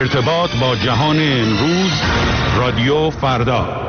ارتباط با جهان امروز، رادیو فردا.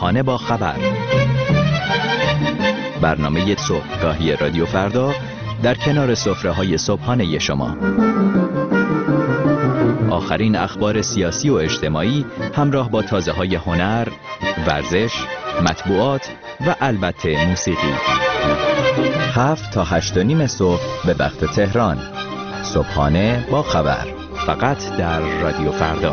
صبحانه با خبر. برنامه صبحگاهی رادیو فردا در کنار سفره‌های صبحانه شما. آخرین اخبار سیاسی و اجتماعی همراه با تازه‌های هنر، ورزش، مطبوعات و البته موسیقی. 7 تا 8:30 صبح به وقت تهران. صبحانه با خبر، فقط در رادیو فردا.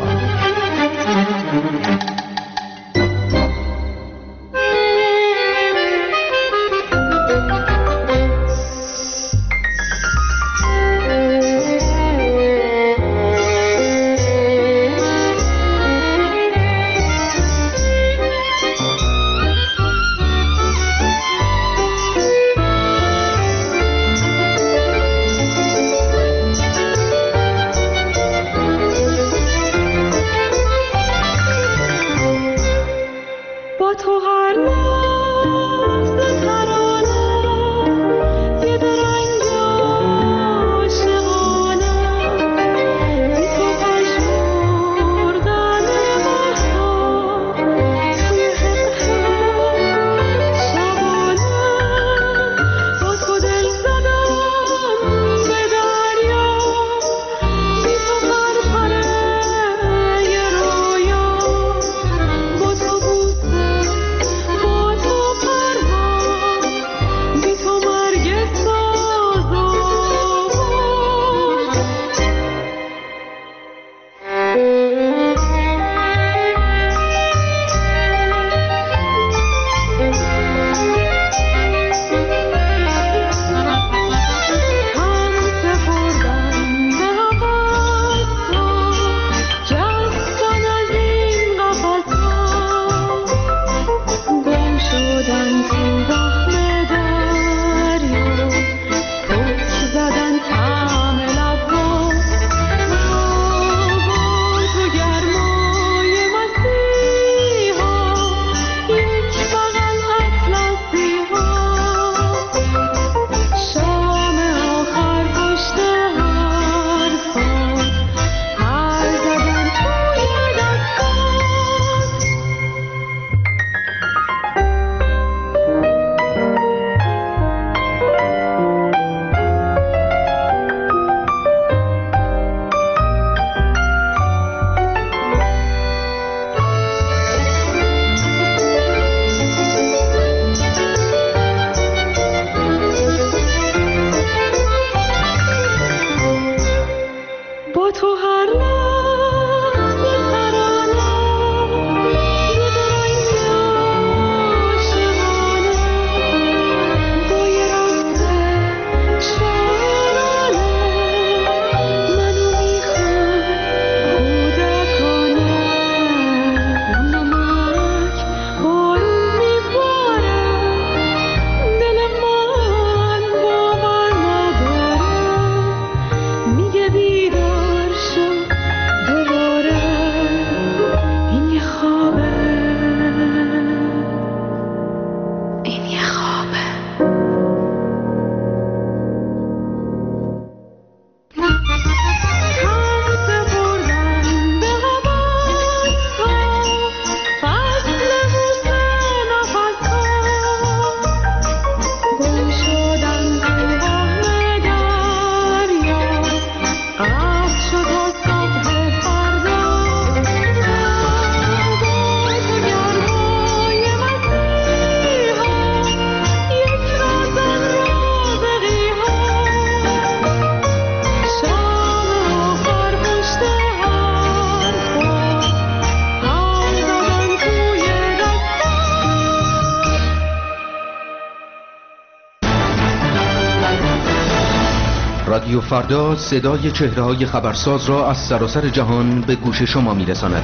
رادیو فردا صدای چهره‌های خبرساز را از سراسر جهان به گوش شما می‌رساند.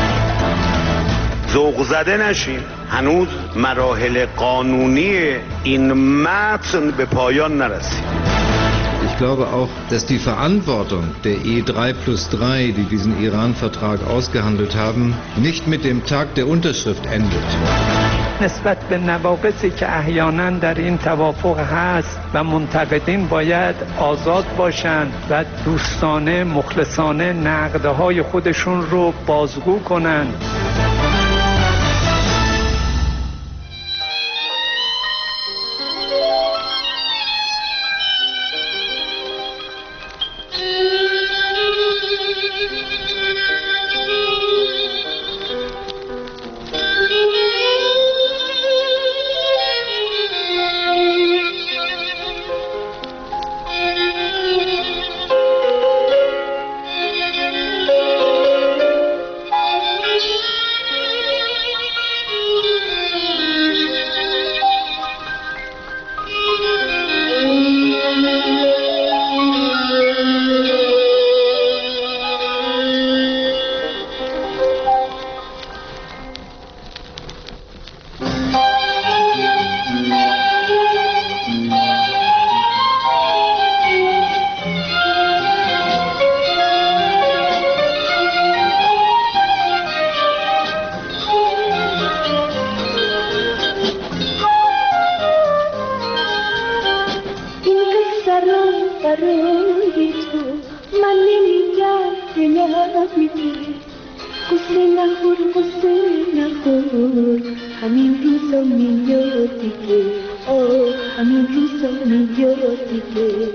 ذوق زده نشین، هنوز مراحل قانونی این متن به پایان نرسید. Ich glaube auch, dass die Verantwortung der E3+3, die diesen Iran-Vertrag ausgehandelt haben, nicht mit dem Tag der Unterschrift endet. نسبت به نواقصی که احیانا در این توافق هست و منتقدین باید آزاد باشند و دوستانه مخلصانه نقدهای خودشون رو بازگو کنند. سرم برای تو من نمیگم دلم میگه قصه نخور همین روزا میاد دیگه همین روزا میاد دیگه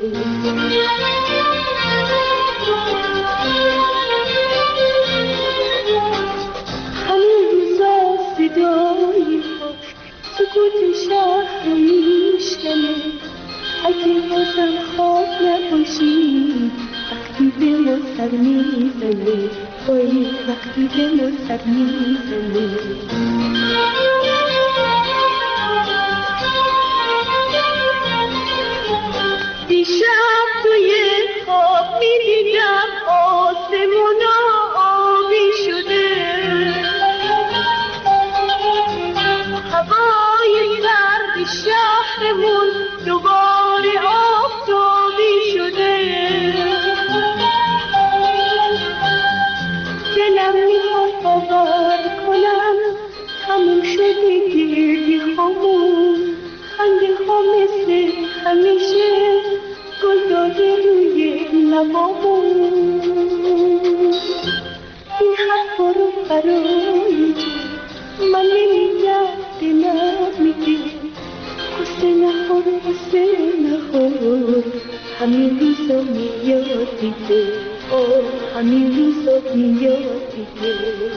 همین روزا صدای خوش سکوت شهر رو میشکنه اگه بازم خواب نباشی وقتی به ما سر میزنه وقتی به ما سر میزنه دیشب توی خواب میدیدم آسمونا آبی شده هوای سرد شهرمون دوباره آفتابی شده دلم میخواد باور کنم تموم شده گردی هامون خنده ها مثل همیشه گل داده روی لبامون این حرفا رو برای تو من نمیگم دلم میگه قصه نخور همین روزا میاد دیگه همین روزا میاد دیگه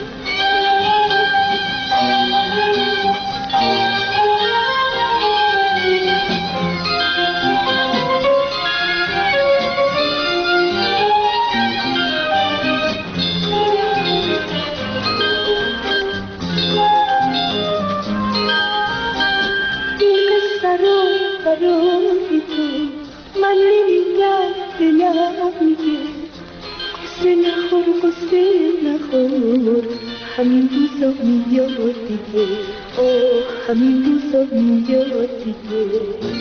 برای تو من نمیگم دلم میگه قصه نخور همین روزا میاد دیگه همین روزا میاد دیگه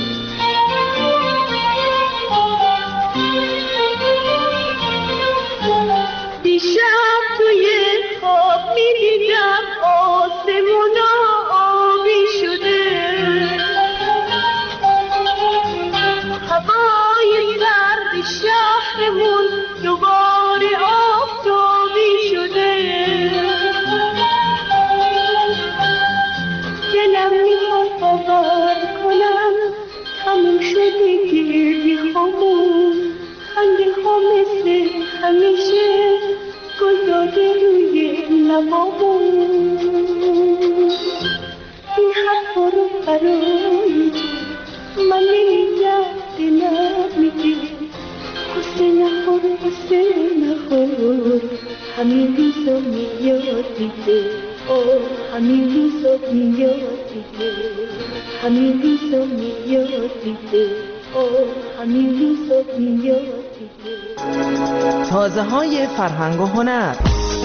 دیشب توی خواب میدیدم آسمونا آبی شده هوای سرد شهرمون دوباره آفتابی شده دلم میخواد باور کنم تموم شده گردی هامون خنده ها مثل همیشه گل داده روی لبامون این حرفا رو برای من نمیگم دلم میگه قصه نخور همین روزا میاد دیگه همین روزا میاد دیگه همین روزا میاد دیگه همین روزا میاد دیگه تازه های فرهنگ و هنر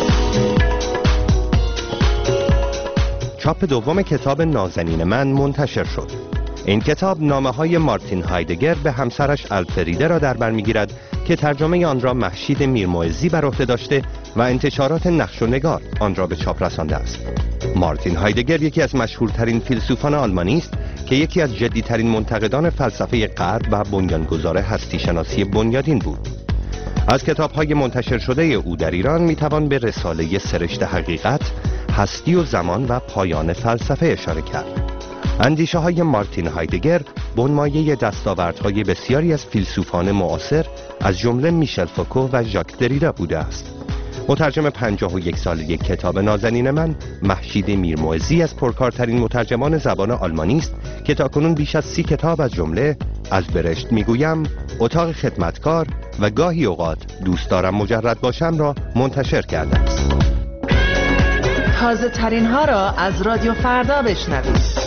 چاپ دوم کتاب نازنین من منتشر شد. این کتاب نامه‌های مارتین هایدگر به همسرش الفریده را در بر می‌گیرد که ترجمه آن را مهشید میرموعظی بر عهده داشته و انتشارات نقش و نگار آن را به چاپ رسانده است. مارتین هایدگر یکی از مشهورترین فیلسوفان آلمانی است که یکی از جدی‌ترین منتقدان فلسفه غرب و بنیانگذار هستی شناسی بنیادین بود. از کتاب‌های منتشر شده او در ایران می‌توان به رساله سرشت حقیقت، هستی و زمان و پایان فلسفه اشاره کرد. اندیشه های مارتین هایدگر بنمایه دستاوردهای بسیاری از فیلسوفان معاصر از جمله میشل فوکو و ژاک دریدا بوده است. مترجم 51 ساله کتاب نازنین من مهشید میرموعظی از پرکارترین مترجمان زبان آلمانی است که تاکنون بیش از 30 کتاب از جمله از برشت میگویم، اتاق خدمتکار و گاهی اوقات دوست دارم مجرد باشم را منتشر کرده است. تازه ترین ها را از رادیو فردا بشنوید.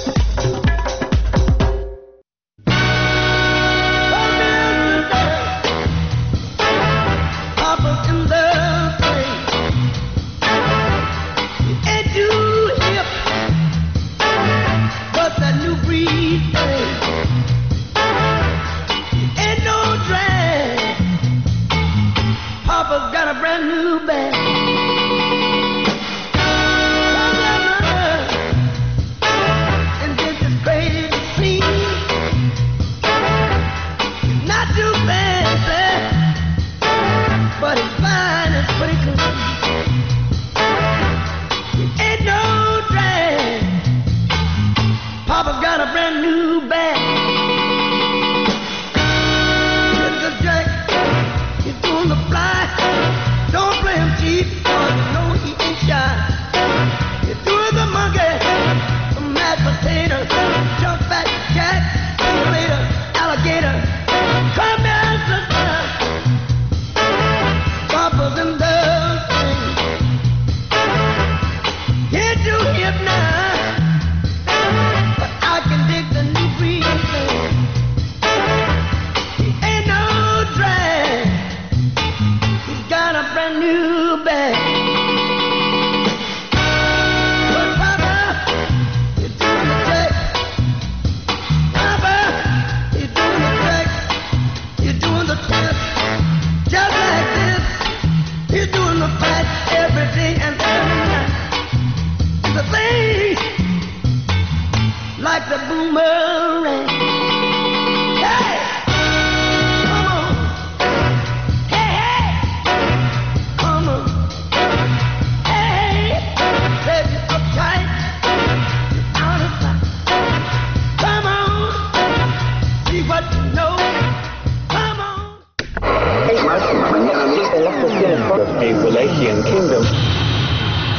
Not do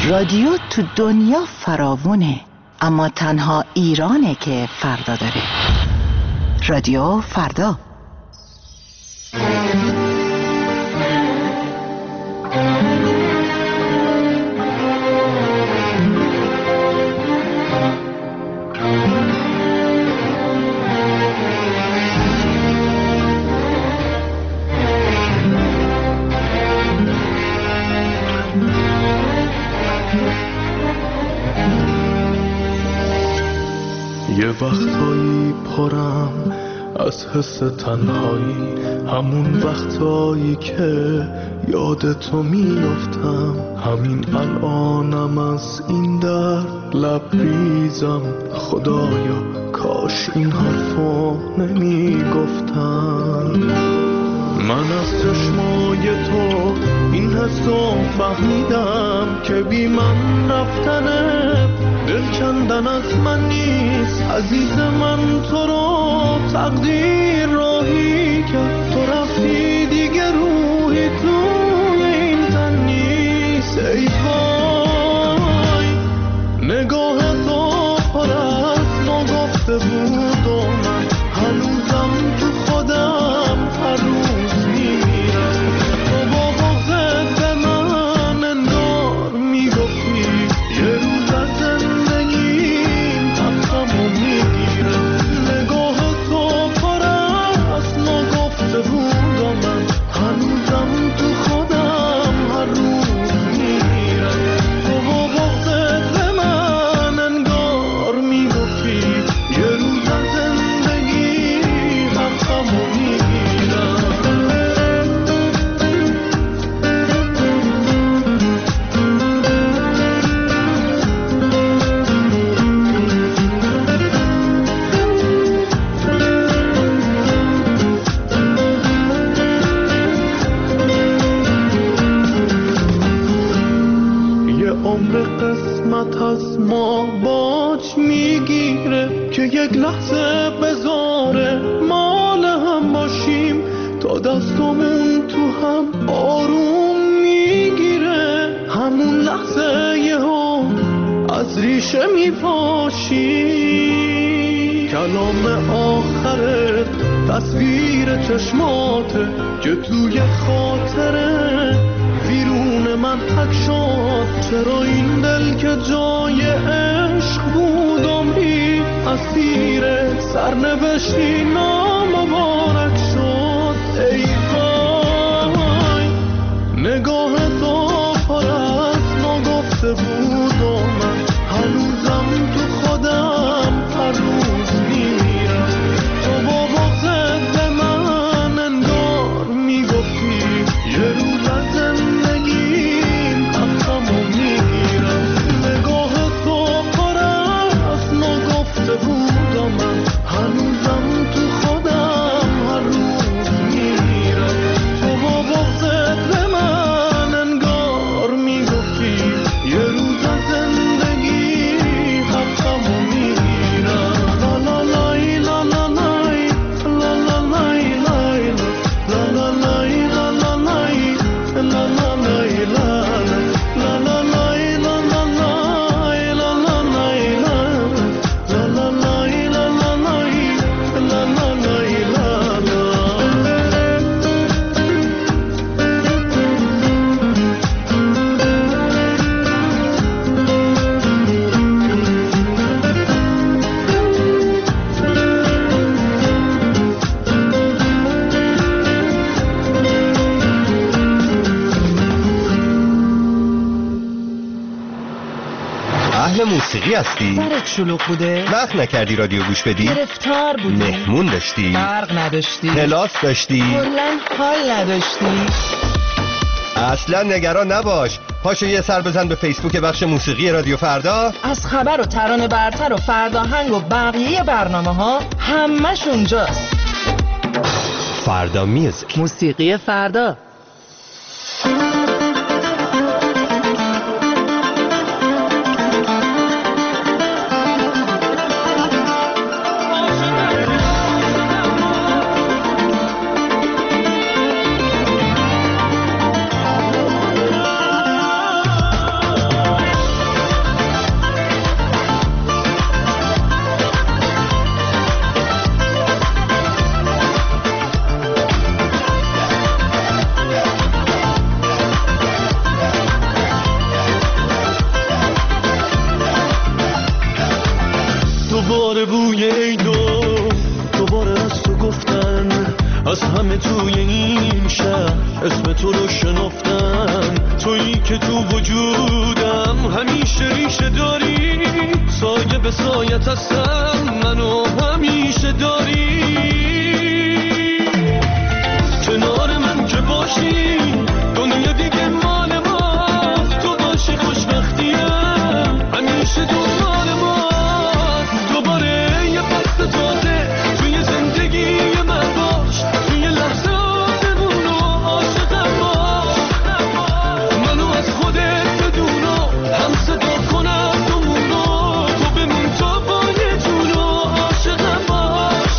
رادیو تو دنیا فراوونه، اما تنها ایرانه که فردا داره. رادیو فردا. یه وقتایی پرم از حس تنهایی، همون وقتایی که یادتو میافتم. همین الانم از این درد لبریزم، خدایا کاش این حرفو نمیگفتم. من از چشمای تو این حسو فهمیدم که بی من رفتنه دل کندن از من نیست. عزیز من تو رو تقدیر راهی کرد، تو رفتی دیگه روحی تو این تن نیست. ای وای نگاه تو پر از نگفته بود و من هنوزم تو خودم هر روز میمیرم. تو با بغضت به من انگار میگفتی یه روز از زندگیم حقمو میگیره. نگاه تو پر از نگفته بود و من هنوزم تو خودم هر روز میمیرم. تو با بغضت به من انگار میگفتی یه روز از زندگیم حقمو میگیرم. یه عمر قسمت از ما باج میگیره که یک لحظه بذاره مال هم باشیم، تا دستمون تو هم آروم میگیره. همون لحظه یهو از ریشه میپاشی. کلام آخرت تصویر چشماته که توی خاطره ویرون من حک شد. چرا این دل که جای عشق بود عمری اسیر سرنوشتی نامبارک شد. ای وای نگاه تو پر از نگفته بود و من هنوزم تو خودم هر روز میمیرم. تو با بغضت به من انگار میگفتی یه روز از زندگیم حقمو میگیرم. نگاه تو پر از نگفته بود و من هنوزم تو خودم هر روز میمیرم. تو با بغضت به من انگار میگفتی یه روز از زندگی حقمو میگیرم. لا لا لای لا لا لای لا لا لای لای لا لا لای لا لا لای لا لا لای لا لا لا لای لا لا لای لا لا لای لا لا لای لا لا لای لا لا لای لا لا. اهل موسیقی هستی؟ سرت شلوغ بوده؟ وقت نکردی رادیو گوش بدی؟ گرفتار بودی؟ مهمون داشتی؟ برق نداشتی؟ کلاس داشتی؟ کلن حال نداشتی؟ اصلا نگران نباش، پاشو یه سر بزن به فیسبوک بخش موسیقی رادیو فردا. از خبر و ترانه برتر و فرداهنگ و بقیه برنامه ها همش اونجاست. فردا میوزیک، موسیقی فردا. از همه توی این شهر اسم تو رو شنفتم، تویی که تو وجودم همیشه ریشه داری، سایه به سایت هستم منو همیشه داری، کنار من که باشی دنیا دیگه مال ماست، تو باشی خوشبختیم همیشه دنبال ماست، دوباره یه فصل تازه توی زندگی من باش، توی لحظه آسمون و عاشقم باش، منو از خودت بدون و هم صدا کنم دومونو، تو بمون تا با یه جون و عاشقم باش.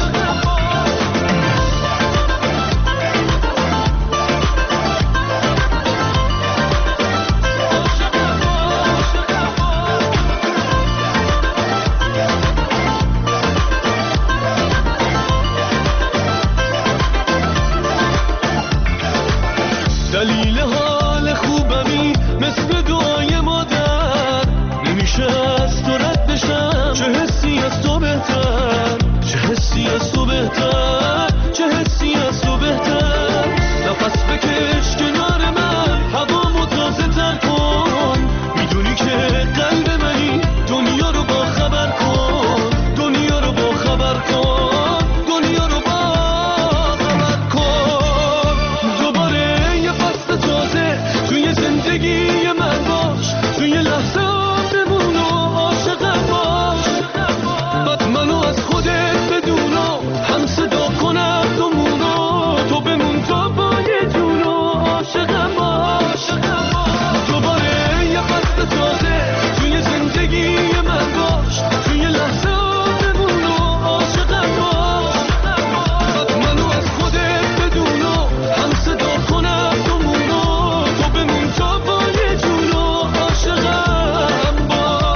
دلیل حال خوبمی مثل دعای مادر، نمیشه از تو رد بشم، چه حسی از تو بهتر، چه حسی از تو بهتر، چه حسی از تو بهتر، نفس بکش کنار من هوامو تازه تر کن، میدونی که قلب منی دنیا رو با خبر کن، دنیا رو با خبر کن، دنیا رو با خبر کن، دوباره یه فصل تازه توی زندگی من باش، توی لحظه بمون و عاشقم باش، منو از خودت بدون و هم صدا کنم دومونو، تو بمون تا با یه جون و عاشقم باش، دوباره یه فصل تازه توی زندگی من باش، توی لحظه بمون و عاشقم باش، منو از خودت بدون و هم صدا کنم دومونو، تو بمون تا با یه جون و عاشقم باش.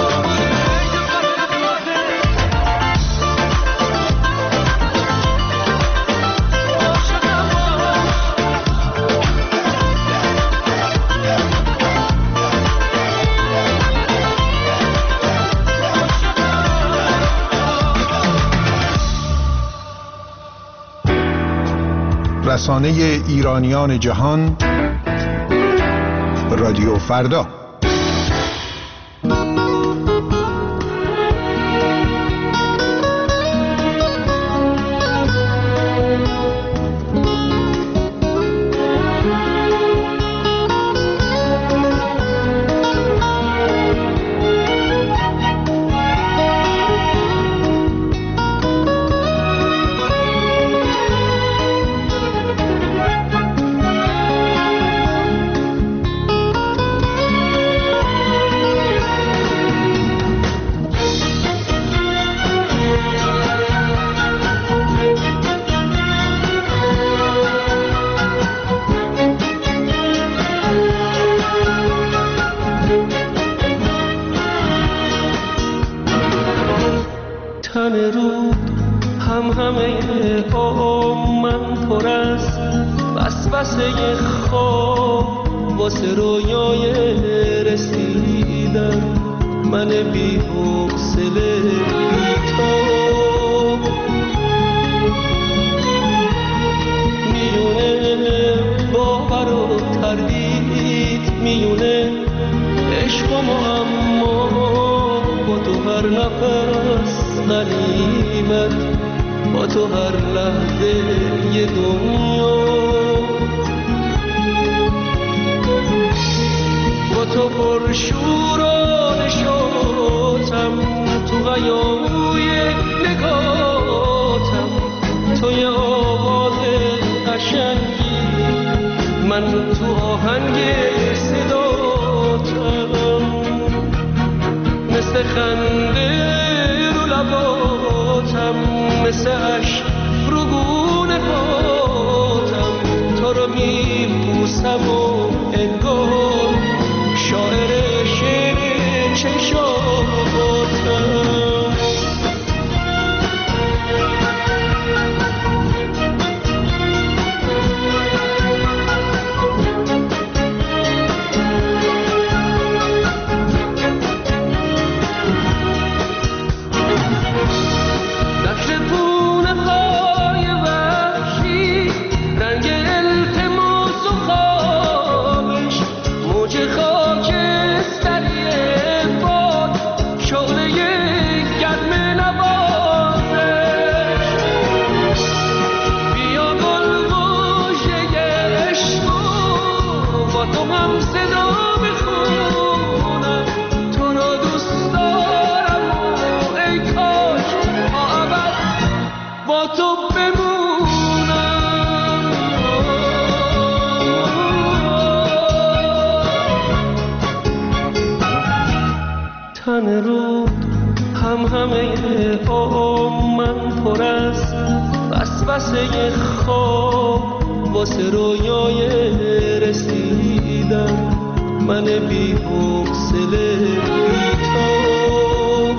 رسانه ایرانیان جهان، رادیو فردا. تن رود هم همه من پر است، وسوسه خواب واسه رویای رسیدن، من بی حوصله بی تو میونه باور و تردید، میونه عشق و معما، با تو هر نفس غنیمت، با تو هر لحظه یه دنیا، با تو پر شور و نشاطم، تو غیابوی نگاتم، تو یه آواز قشنگی، من تو آهنگ صداتم، مثل خنده رو لباتم، مثل عشق رو گونه پاتم، تو رو میبوسم و انگار شاعر شعر چشاتم. نقش پونه های وحشی پرده خواب واسه رویای رسیدن، من بی حوصله بی‌تاب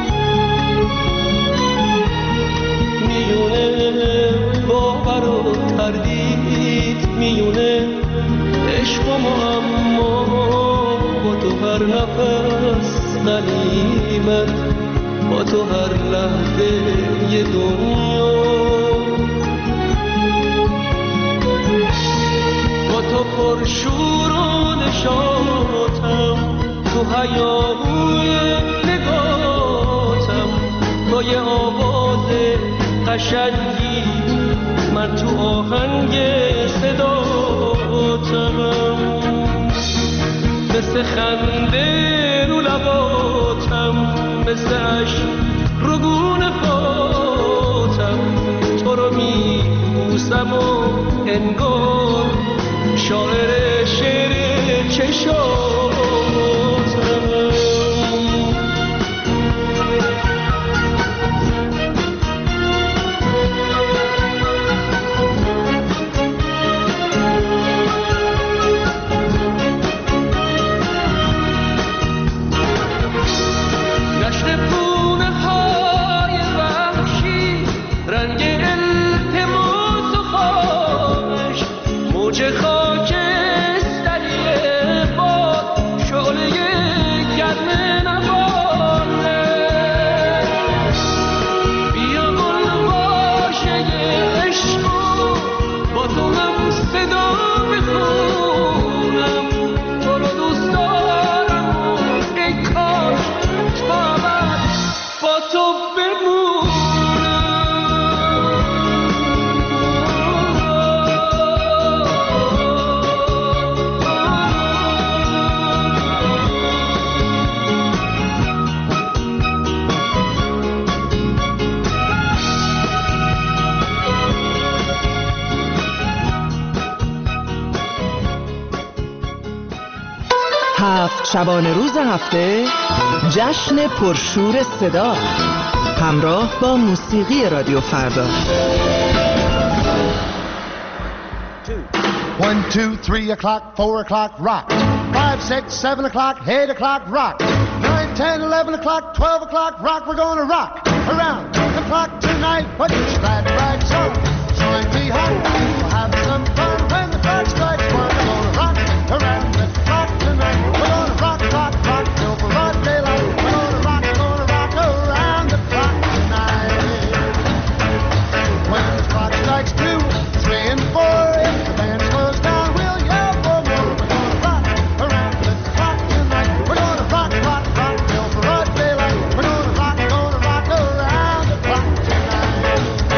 میونه باور و تردید، میونه عشق و معما، با تو هر نفس غنیمت، با تو هر لحظه یه دنیا، با تو پرشور و نشاطم، تو هیاهوی نگاتم، با یه آواز قشنگی من تو آهنگ صداتم، مثل خنده رو لباتم، مثل عشق رو گونه فاتم، تو رو میبوسم و انگار شاعر شعر چشاتم. شبانه روز هفته جشن پرشور صدا همراه با موسیقی رادیو فردا. 1, 2, 3 o'clock, 4 o'clock, rock. 5, 6, 7 o'clock, 8 o'clock, rock. 9, 10, 11 o'clock, 12 o'clock, rock. We're gonna rock around the clock tonight. Put your glad rags on, join me home. We'll have some fun when the clock strikes 1. We're gonna rock around the clock tonight. We're gonna rock, rock, rock till broad daylight. We're gonna rock around the clock tonight. When the clock strikes 2, 3 and 4, if the band slows down, we'll yell for more. We're gonna rock around the clock tonight. We're gonna rock, rock, rock till broad daylight. We're gonna rock around the clock tonight.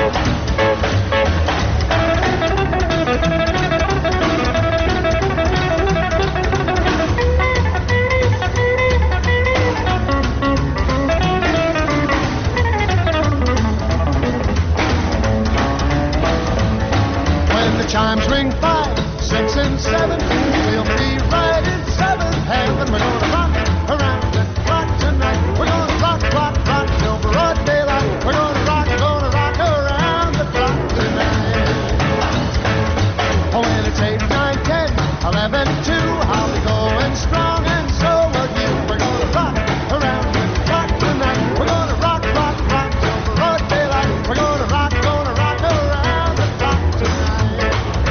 When the chimes ring 5, 6 and 7, we'll be right in 7th heaven. We're gonna rock around the clock tonight. We're gonna rock, rock, rock till broad daylight. We're gonna rock around the clock tonight. Oh, when it's 8, 9, 10, 11, 2, I'll be going strong and so will you. We're gonna rock around the clock tonight. We're gonna rock, rock, rock till broad daylight. We're gonna rock around the clock tonight.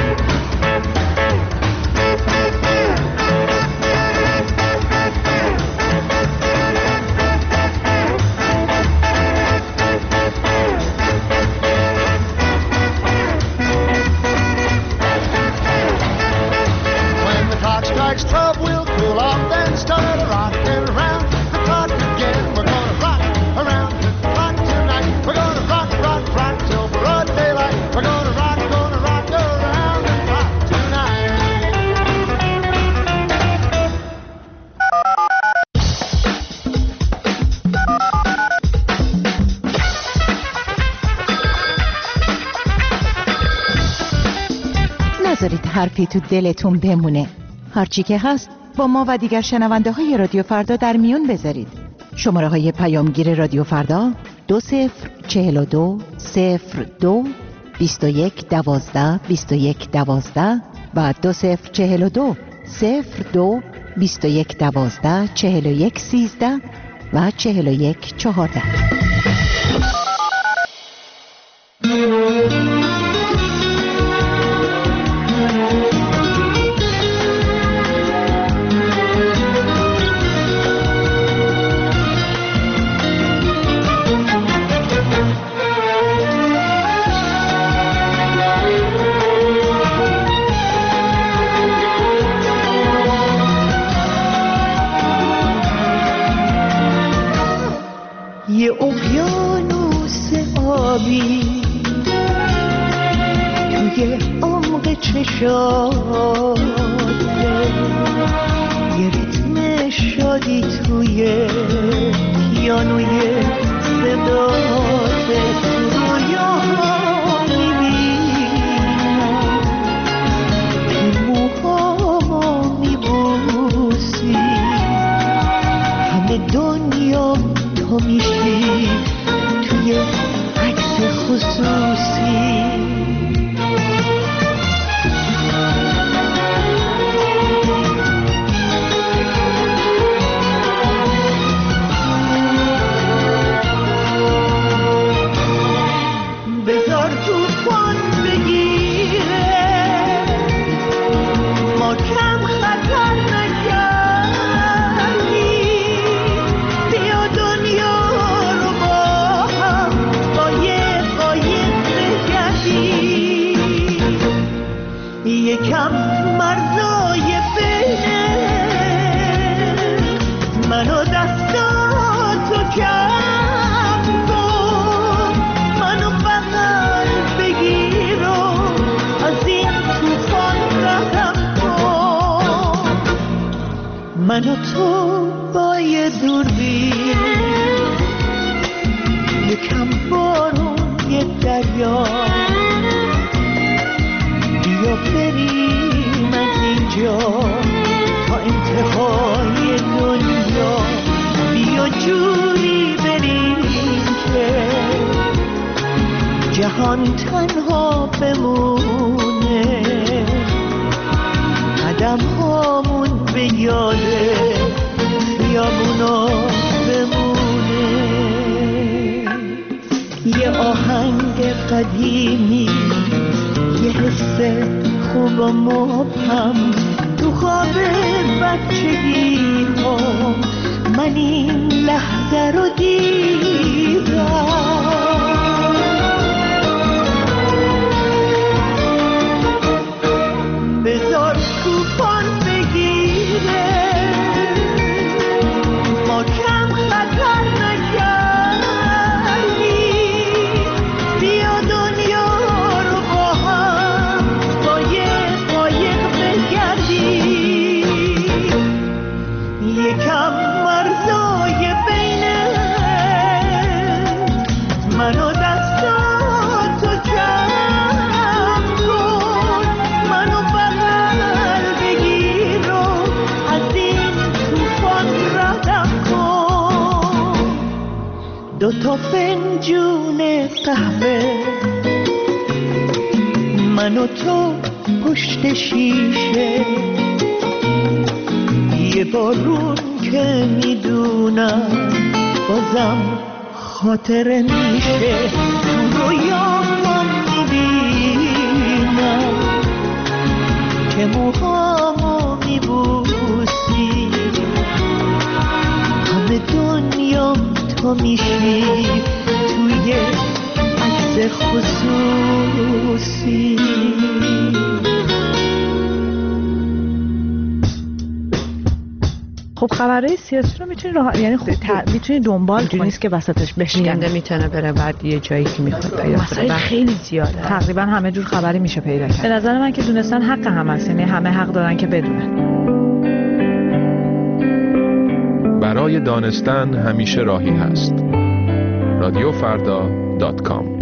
When the clock strikes 12, we'll cool off, then start rocking around the clock again. We're gonna rock around the clock tonight. We're gonna rock, rock, rock till broad daylight. We're gonna rock around the clock tonight. نذارید حرفی تو دلتون بمونه. هرچی که هست با ما و دیگر شنونده های رادیو فردا در میون بذارید. شماره های پیامگیر رادیو فردا 204202 21 12 21 12 و 2042 02 21 12 41 13 و 41 14. یه اقیانوس آبی توی عمق چشاته، یه ریتم شادی توی پیانوی صداته، رویاها میبینم که موهامو میبوسی، همه دنیا تو میشی توی عکس خصوصی. بذار توفان بگیره، ما کم خطر نکردیم، بیا دنیا رو با هم قایق بگردیم، یکم مرزای بینه من و دستاتو کم کن، منو بغل بگیر و از این توفان ردم کن، من و تو با یه دوربین، یکم بارون یه دریا، بیا بریم از اینجا تا انتهای دنیا، بیا جوری بریم که جهان تنها بمونه، قدم هامون به یاده خیابونا بمونه. یه آهنگ قدیمی، یه حس خوب و مبهم تو خواب بچگی ها، من این لحظه رو دیدم. بذار توفان بگیره، ما کم خطر نکردیم، بیا دنیا رو با هم قایق بگردیم، یکم مرزای بینه من و دستاتو جمع کن، منو بغل بگیر و از این توفان ردم کن. دوتا فنجون قهوه من و تو پشت شیشه، یه بارون که میدونم بازم خاطره میشه، تو رویام میبینم که موهامو میبوسی، همه دنیام تو میشی توی عکس خصوصی. خب خبرهای سیاسی رو میتونی یعنی میتونی دنبال کنی، نیست که وسطش بشکنه، میتونه بره بعد یه جایی که میخواد پیدا مسائل خیلی زیاده، تقریبا همه جور خبری میشه پیدا کرد. به نظر من که دونستن حق هم هست، یعنی همه حق دارن که بدونن. برای دانستن همیشه راهی هست. رادیوفردا.com.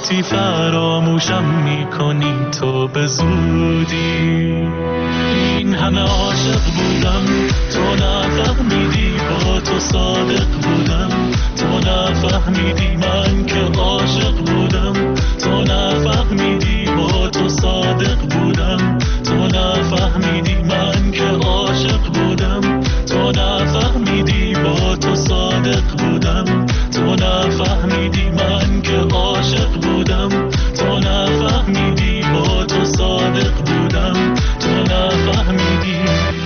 گفتی فراموشم میکنی تو به زودی. این همه عاشق بودم تو نفهمیدی، با تو صادق بودم تو نفهمیدی، من که عاشق بودم تو نفهمیدی، با تو صادق بودم تو نفهمیدی، من که عاشق بودم تو نفهمیدی، با تو صادق بودم تو نفهمیدی، من که عاشق بودم تو نفهمیدی، با تو صادق بودم تو نفهمیدی.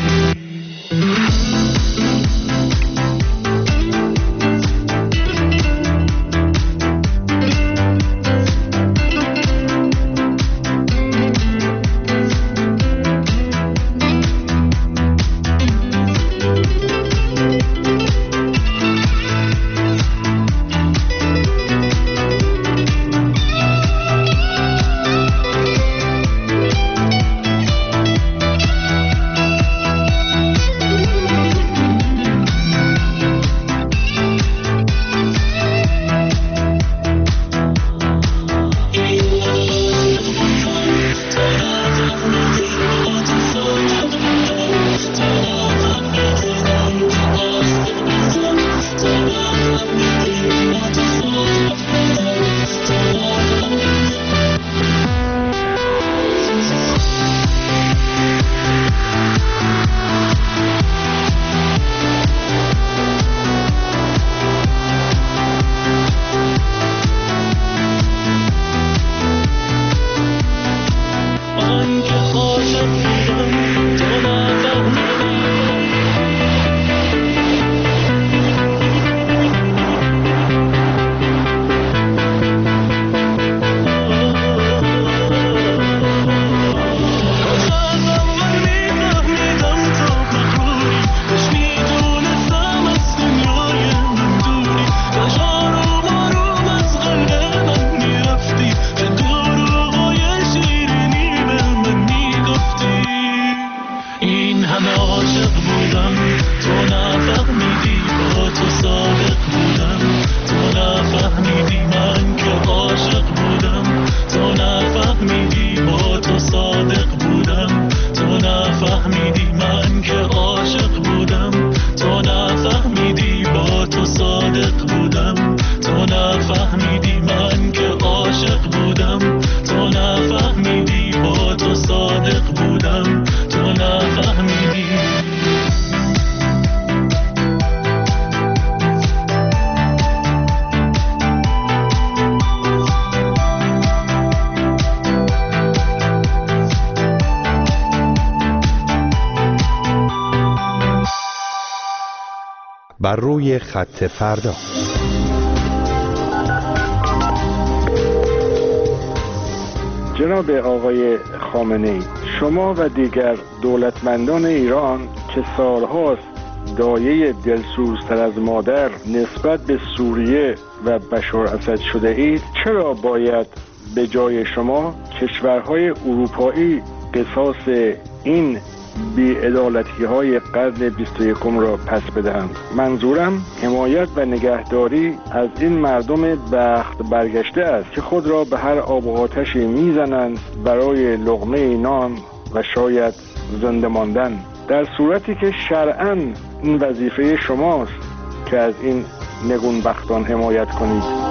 بر روی خط فردا. جناب آقای خامنه‌ای، شما و دیگر دولتمندان ایران که سالهاست دایه دلسوزتر از مادر نسبت به سوریه و بشار اسد شده اید، چرا باید به جای شما کشورهای اروپایی قصاص این بی‌عدالتی‌های قرن 21 را پس بدهند؟ منظورم حمایت و نگهداری از این مردم بخت برگشته است که خود را به هر آب و آتشی میزنند برای لقمه نان و شاید زنده ماندن، در صورتی که شرعاً این وظیفه شماست که از این نگونبختان حمایت کنید.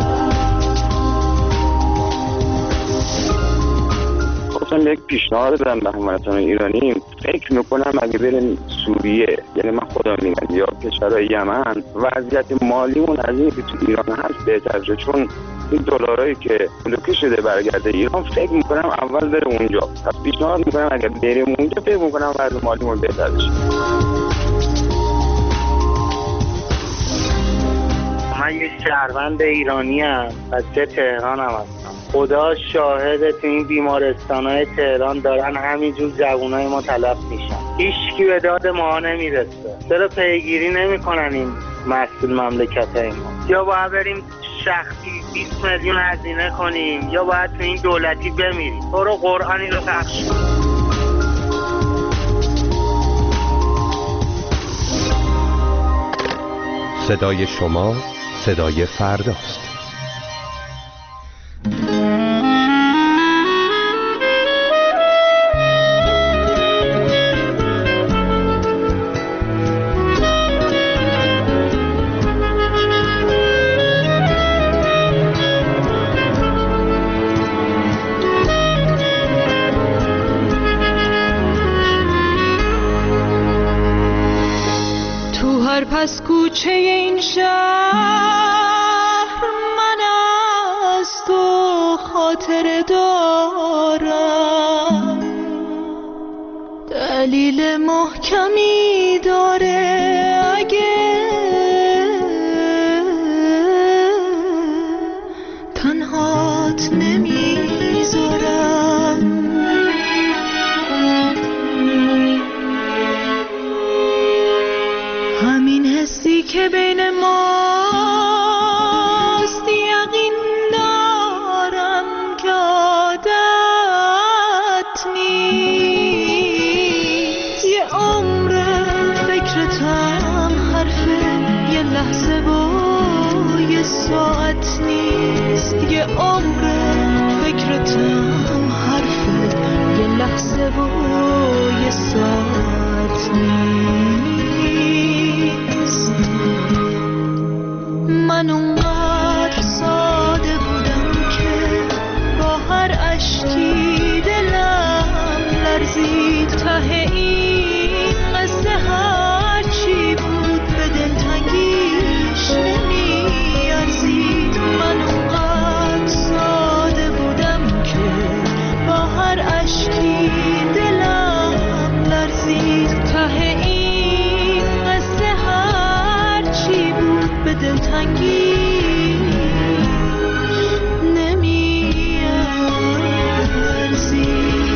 یک پیشنهاد دارم به هموطنان ایرانی. فکر میکنم اگه بریم سوریه، یعنی من خودم میگم، یا کشورهای یمن، وضعیت مالیمون از اینی که تو ایران هست بهتر شه، چون این دلارایی که بلوکه شده برگرده ایران، فکر میکنم اول بره اونجا. پس پیشنهاد میکنم اگه بریم اونجا، فکر میکنم وضع مالیمون بهتر بشه. من یک شهروند ایرانی ام، بچه تهران هم هستم. خدا شاهده تو این بیمارستان‌های تهران دارن همینجور جوانای ما تلف میشن، هیچکی به داد ما نمیرسه. چرا پیگیری نمیکنن این مسئول مملکتای ما؟ یا باید بریم شخصی 20 میلیون هزینه کنیم، یا باید تو این دولتی بمیریم. برو قرآنی رو پخش کن. صدای شما صدای فرداست. دلیل محکمی داره، اگه تنهات نمیذارم. همین حسی که بین ماست، یقین دارم که عادت نیست. یه عمر فکرتم حرفه، یه لحظه و یه ساعت نیست. یه عمر فکرتم حرفه، یه لحظه و یه ساعت نیست. من اونقدر ساده بودم که با هر اشکی دلم لرزید. ته این قصه هر چی بود به دلتنگیش نمیارزید. من اونقدر ساده بودم که با هر اشکی دلم لرزید. ته این قصه هر چی بود به دلتنگیش نمیارزید.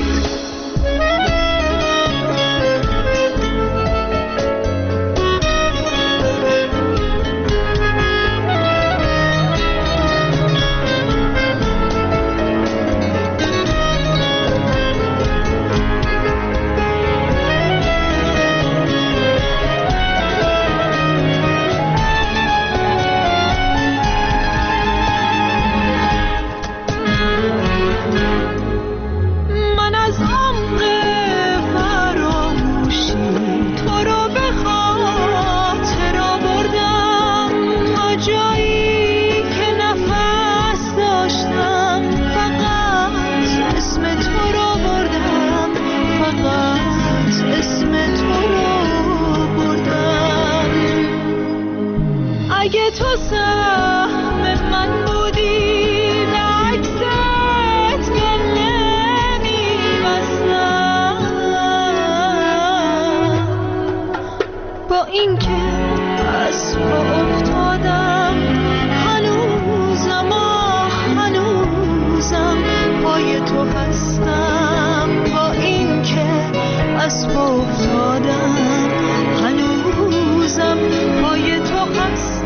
اگه تو سهم من بودی به عکست گله میبستم. با این که از پا افتادم هنوزم پای تو هستم. با این که از پا افتادم هنوزم پای تو هستم.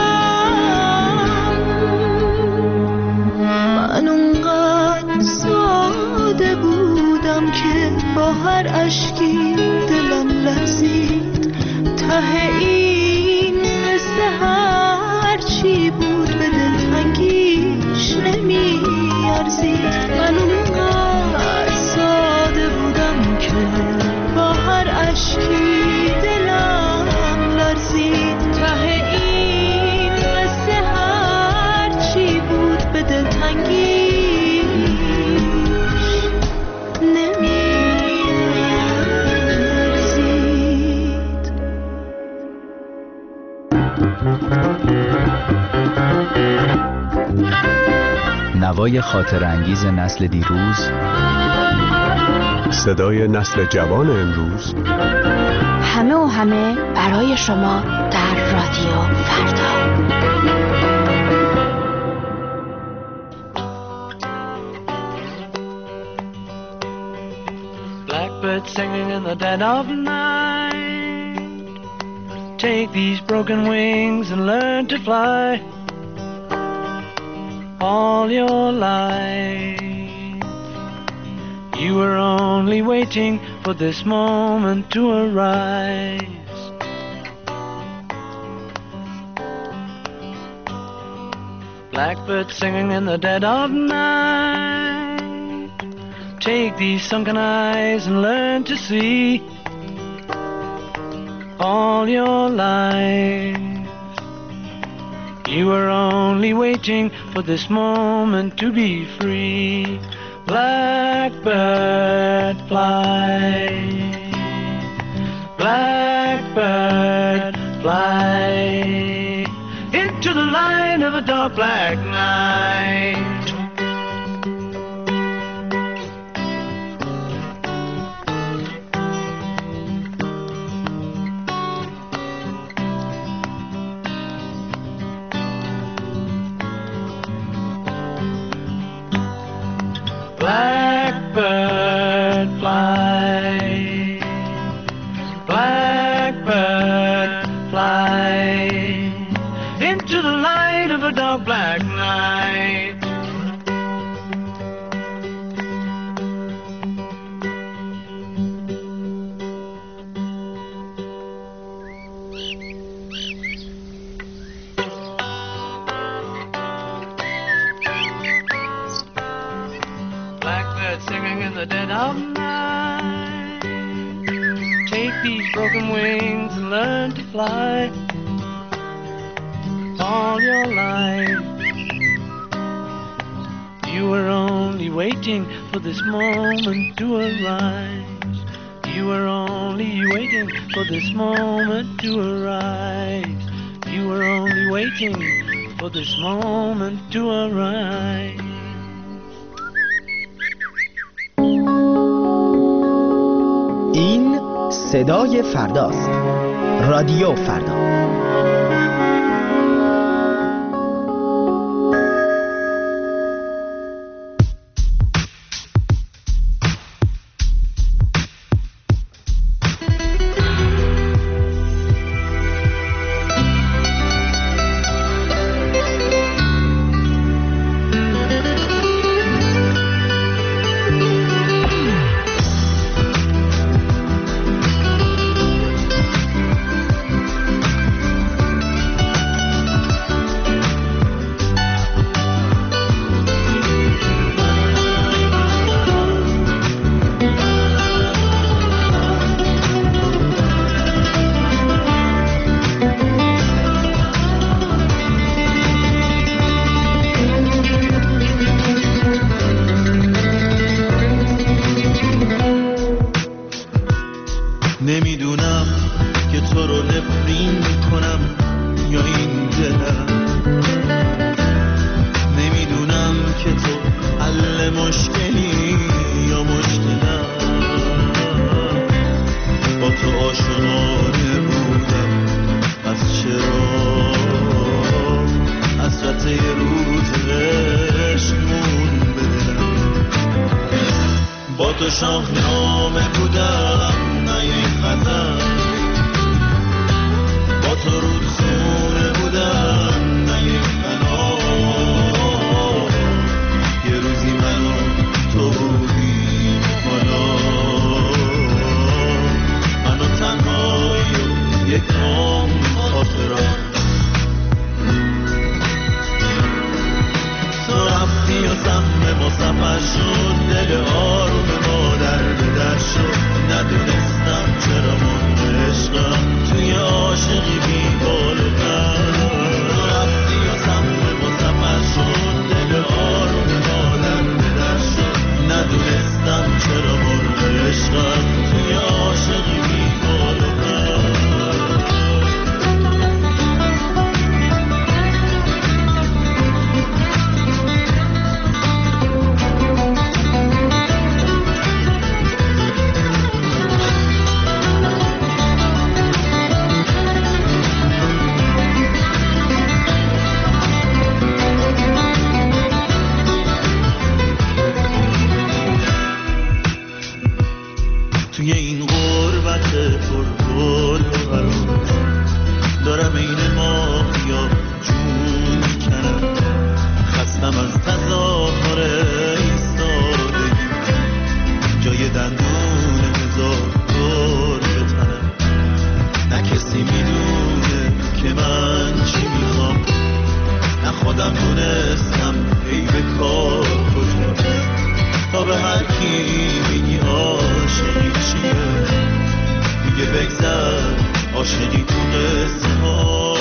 من اونقدر ساده بودم که با هر اشکی دلم لرزید. ته این قصه هر چی بود به دلتنگیش نمیارزید. من اونقدر ساده بودم که با هر اشکی دلم لرزید. ته این قصه هر چی بود به دلتنگیش نمیارزید. نوای خاطر انگیز نسل دیروز، صدای نسل جوان امروز، همه و همه برای شما در رادیو فردا. Blackbird singing in the dead of night. Take these broken wings and learn to fly. All your life you were only waiting for this moment to arise. Blackbird singing in the dead of night. Take these sunken eyes and learn to see. All your life you were only waiting for this moment to be free. Blackbird fly, blackbird fly into the light of a dark black night. into the light of a dark black night. Blackbird singing in the dead of night. Take these broken wings and learn to fly. All your life you were only waiting for this moment to arise. You were only waiting for this moment to arise. You were only waiting for this moment to arise. این صدای فرداست. رادیو فردا. نمیدونم که تو رو نفرین میکنم یا این دلم. نمیدونم که تو حل مشکلی یا مشکلم. با تو عاشقانه بودم، پس چرا حسرت یه روز عشقمون بدلم. با تو شاهنامه بودم نه یک خزن. با تو رودخونه بودم نه یک فنا. یه روزی من و تو بودیم حالا من و تنهایی و یک عمر خاطرات. تو رفتی و سهم ما سفر شد، دل آروم ما در به در شد. ندونستم چرا من عشقم توی عاشقی بی بال و پر. تو رفتی و سهم ما سفر شد، دل آروم ما در به در شد. ندونستم چرا من عشقم توی عاشقی بی بال و پر. توی این غربت پرگل و برون دارم این ماهیا جون میکنم. خستم از تظاهر ایستادگی، جای دندون هزار دور به تنم. نه کسی میدونه که من چی میخوام، نه خودم دونستم ای به کار کجاست. تا به هر کی میگی عاشقی چیه، میگه بگذر عاشقی تو قصه ها.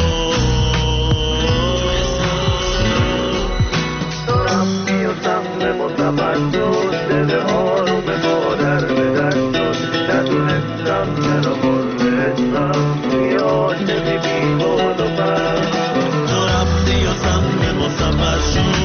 تو رفتی و سهم ما سفر شد، دل آروم ما در به در شد. ندونستم چرا من عشقم توی عاشقی بی بال و پر. تو رفتی و سهم ما سفر شد،